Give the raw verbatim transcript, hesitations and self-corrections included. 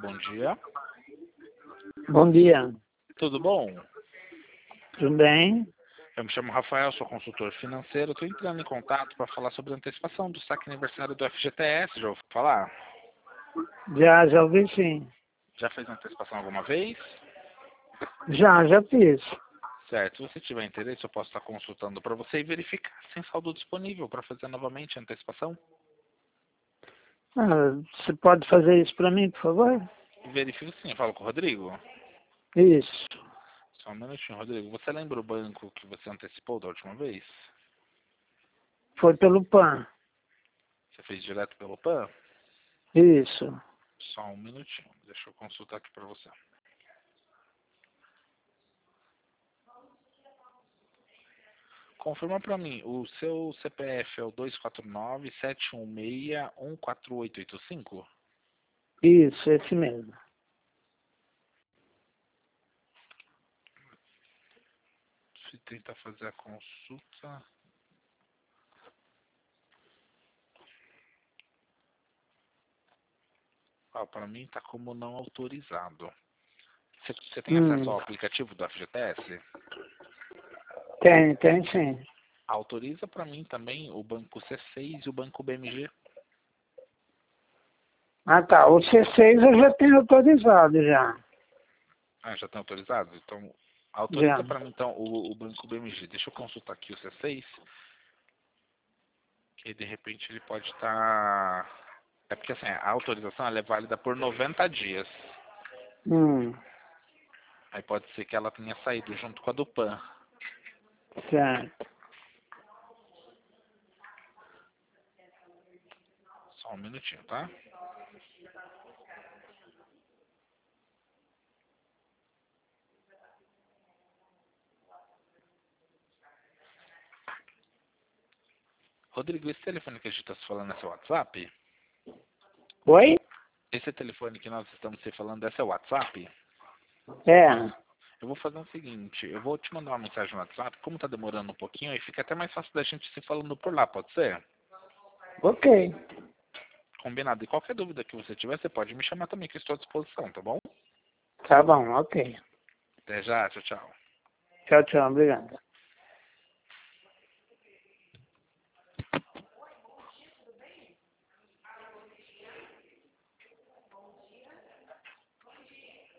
bom dia. Bom dia, Tudo bom? tudo bem? Eu me chamo Rafael, sou consultor financeiro. Estou entrando em contato para falar sobre a antecipação do saque aniversário do F G T S. Já ouviu falar? Já, já ouvi sim. Já fez antecipação alguma vez? Já, já fiz. Certo. Se você tiver interesse, eu posso estar consultando para você e verificar se tem saldo disponível para fazer novamente a antecipação. Ah, você pode fazer isso para mim, por favor? Verifico sim. Eu falo com o Rodrigo. Isso. Só um minutinho, Rodrigo. Você lembra o banco que você antecipou da última vez? Foi pelo P A N. Você fez direto pelo P A N? Isso. Só um minutinho. Deixa eu consultar aqui para você. Confirma para mim, o seu C P F é o dois quatro nove, sete um seis, um quatro oito oito cinco? Isso, esse mesmo. Se tentar fazer a consulta... Ah, para mim está como não autorizado. Você, você tem acesso Hum, ao aplicativo do F G T S? tem, tem sim. Autoriza para mim também o banco C seis e o banco B M G. Ah tá, o C seis eu já tenho autorizado já. Ah, já tem autorizado? Então, autoriza Já. para mim então o, o banco B M G. Deixa eu consultar aqui o C seis. Que de repente ele pode estar... É porque assim, a autorização ela é válida por noventa dias. Hum, Aí pode ser que ela tenha saído junto com a do P A N. certo. Só um minutinho, tá? Rodrigo, esse telefone que a gente está se falando é seu WhatsApp? Oi? Esse telefone que nós estamos se falando é seu WhatsApp? É, Eu vou fazer o seguinte, eu vou te mandar uma mensagem no WhatsApp, como tá demorando um pouquinho, aí fica até mais fácil da gente se falando por lá, pode ser? ok. Combinado. E qualquer dúvida que você tiver, você pode me chamar também, que eu estou à disposição, tá bom? Tá bom, ok. Até já, tchau, tchau. Tchau, tchau, obrigado.